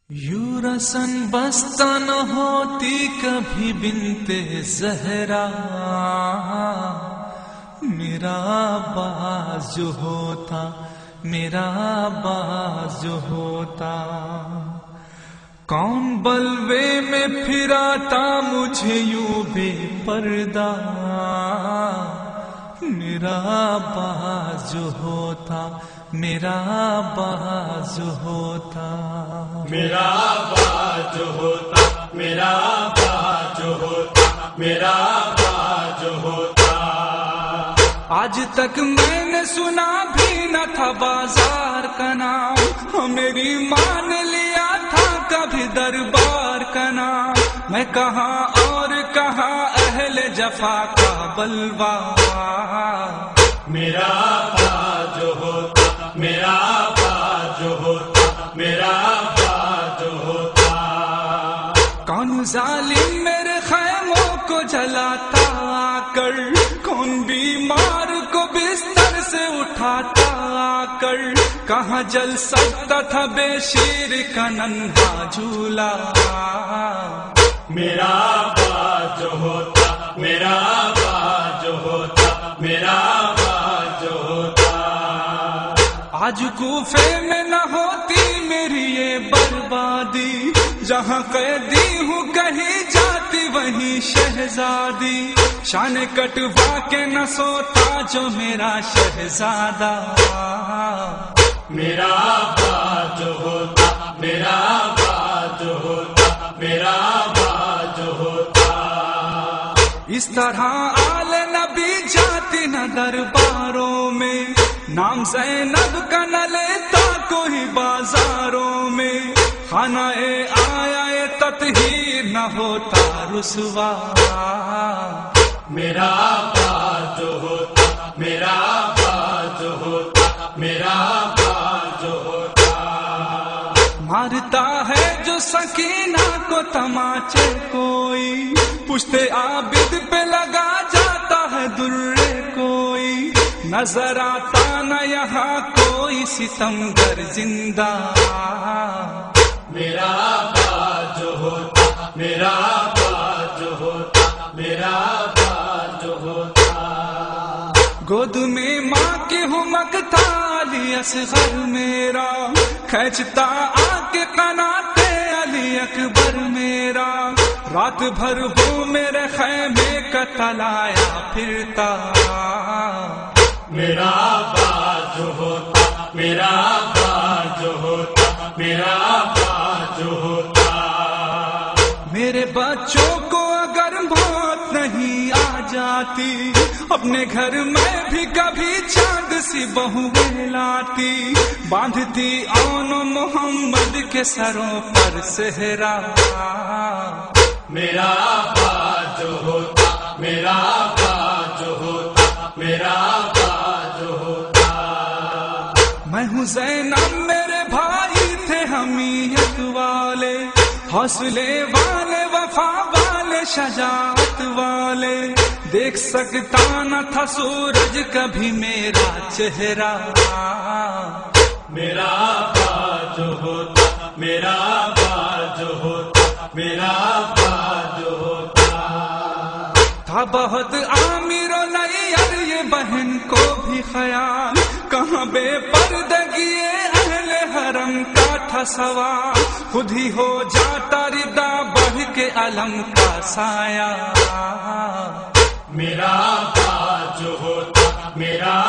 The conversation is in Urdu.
یوں رسن بستہ نہ ہوتی کبھی بنتے زہرا، میرا باز جو ہوتا، میرا باز جو ہوتا، کون بلوے میں پھراتا مجھے یوں بے پردہ، میرا باز جو ہوتا، میرا باز جو ہوتا، میرا باز جو ہوتا، میرا باز جو ہوتا، میرا باز جو ہوتا۔ آج تک میں نے سنا بھی نہ تھا بازار کا نام، میری ماں نے لیا تھا کبھی دربار کا نام، میں کہاں اور کہاں اہل جفا کا بلوا، میرا باز جو ہوتا، میرا باز جو ہوتا، میرا باز جو ہوتا۔ کون ظالم میرے خیموں کو جلاتا آ کر، کون بیمار کو بستر سے اٹھاتا آ کر، کہاں جل سکتا تھا بے شیر کا ننھا جھولا، میرا باز جو ہوتا، میرا باز جو ہوتا، میرا باز جو ہوتا۔ آج کوفے میں نہ ہوتی میری یہ بربادی، جہاں قیدی ہوں کہیں جاتی وہیں شہزادی، شان کٹوا کے نہ سوتا جو میرا شہزادہ، میرا باز جو ہوتا، میرا باز جو ہوتا، میرا باز جو ہوتا۔ اس طرح آل نبی جاتی نہ درباروں میں، نام زینب کا نہ لیتا کوئی بازاروں میں، خانہ آیا تطہیر نہ ہوتا رسوا، میرا باز جو ہوتا، میرا باز جو ہوتا، میرا باز جو ہوتا۔ مارتا ہے جو سکینہ کو تماچے کوئی، پشتے عابد پہ لگا جاتا ہے درے کوئی، نظر آتا نہ یہاں کوئی ستمگر زندہ، میرا باز جو ہوتا، میرا باز جو ہوتا، میرا باز جو ہوتا۔ گود میں ماں کے ہمکتا علی اصغر میرا، کھینچتا آ کے قناتے علی اکبر میرا، رات بھر ہو میرے خیمے کا تلایا پھرتا، میرا باز جو ہوتا، میرا باز جو ہوتا، میرا باز جو ہوتا۔ میرے بچوں کو اگر موت نہیں آ جاتی، اپنے گھر میں بھی کبھی چاند سی بہویں لاتی، باندھتی آن محمد کے سروں پر صحرا، میرا باز جو ہوتا، میرا باز جو ہوتا، میرا باز جو ہوتا۔ میں ہوں زینب میرے بھائی تھے حمیت والے، حوصلے والے، وفا والے، شجاعت والے، دیکھ سکتا نہ تھا سورج کبھی میرا چہرہ، میرا باز جو ہوتا، میرا باز جو ہوتا، میرا باز جو ہوتا۔ تھا بہت عامر و نیئر یہ بہن کو بھی خیال، کہاں بے پردگی اہل حرم کا تھا سوال، خود ہی ہو جاتا ردا بڑھ کے علم کا سایہ، میرا باز جو ہوتا، میرا